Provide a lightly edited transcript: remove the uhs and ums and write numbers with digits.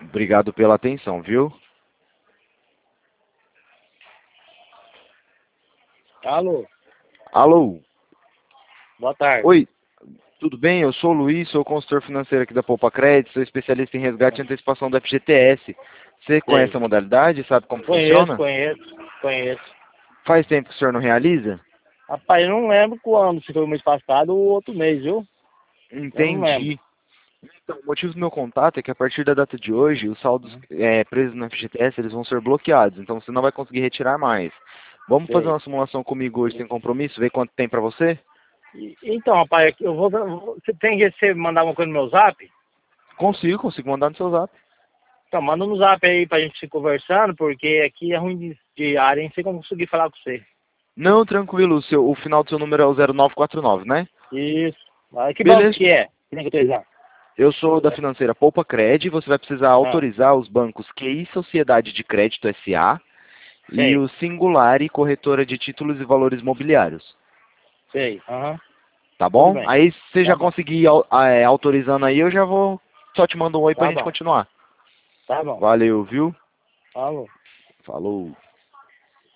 Obrigado pela atenção, viu? Alô, Alô? boa tarde. Oi, tudo bem? Eu sou o Luiz, sou consultor financeiro aqui da Poupa Crédito, sou especialista em resgate e antecipação da FGTS. Você conhece Sei. a modalidade? Sabe como Conheço, funciona? conheço. Faz tempo que o senhor não realiza? Rapaz, eu não lembro quando, se foi o mês passado ou outro mês, viu? Eu não lembro. Entendi. Então, o motivo do meu contato é que a partir da data de hoje, os saldos presos no FGTS eles vão ser bloqueados, então você não vai conseguir retirar mais. Vamos fazer Sei. uma simulação comigo hoje sem compromisso, ver quanto tem pra você? Então, rapaz, você tem que você mandar uma coisa no meu zap? Consigo mandar no seu zap. Então, manda no zap aí pra gente ir conversando, porque aqui é ruim de área, não sei como conseguir falar com você. Não, tranquilo, o final do seu número é o 0949, né? Isso. Ah, que banco Beleza. que é? Que tem que utilizar? Eu sou da financeira Poupa Cred, você vai precisar Ah, autorizar os bancos QI Sociedade de Crédito SA e sei, o Singular e Corretora de Títulos e Valores Mobiliários. sei. Aham, Tá tudo bom? bem. Aí se você Tá já bom, conseguir autorizando aí, eu já vou só te mando um oi pra tá gente bom, continuar. tá bom. Valeu, viu? Alô. Falou.